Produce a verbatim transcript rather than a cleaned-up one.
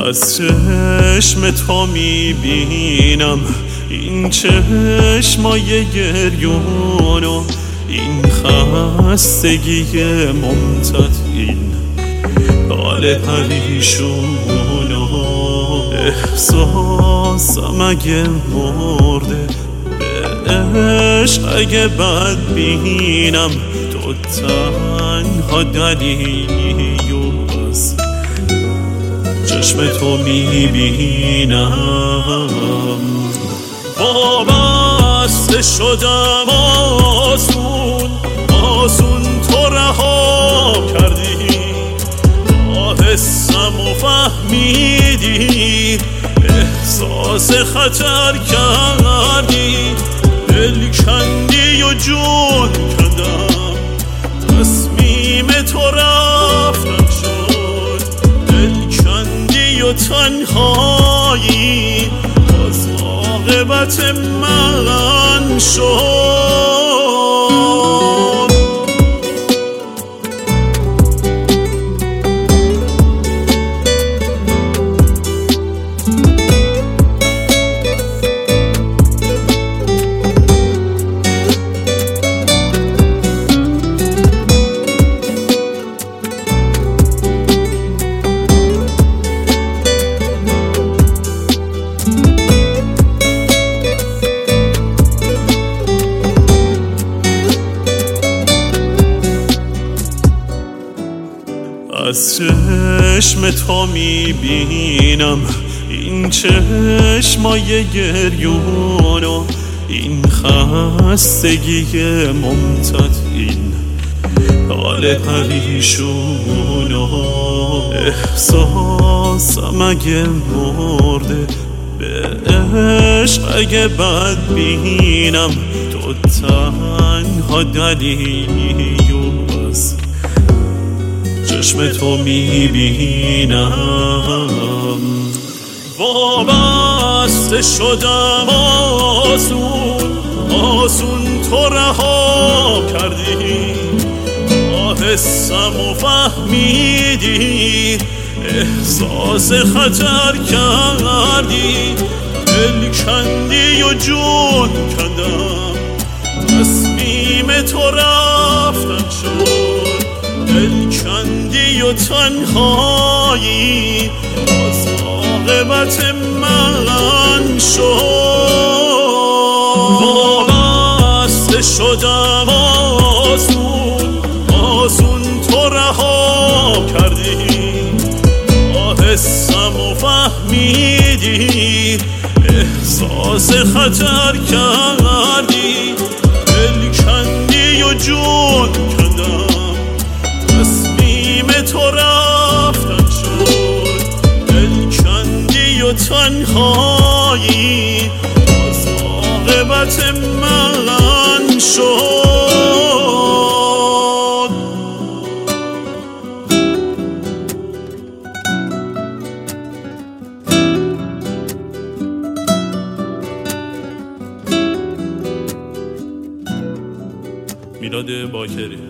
از چشم تو میبینم این چشمای گریونو، این خستگی ممتد، این حال پریشونو. احساسم اگه مرده، به عشق اگه بد بینم، تو تنها دلیلی از چشم تو میبینم. وابسته شدم آسون آسون، تو رها کردی، با حسم و فهمیدی، احساس خطر کردی، دل کندی و جون کندم، تصمیم تو رفتن شد، دل کندی و تنهایی باز عاقبت من شد. از چشم تو میبینم این چشمای گریونو، این خستگی ممتد، این حال پریشونو. احساسم اگه مرده، به عشق اگه بد بینم، تو تنها دلیلی از چشم تو میبینم. وابسته شدم آسون آسون، تو رها کردی، با حسم و فهمیدی، احساس خطر کردی، دل کندی و جون کندم، تصمیم تو رفتن شد، دل کندی و تنهایی باز عاقبت من شد. وابسته شدم آسون آسون، تو رها کردی، با حسم و فهمیدی، احساس خطر کردی، دل کندی و جون کندم، تصمیم تو رفتن شد، دل کندی و تنهایی باز عاقبت من شد. میلاد باکری.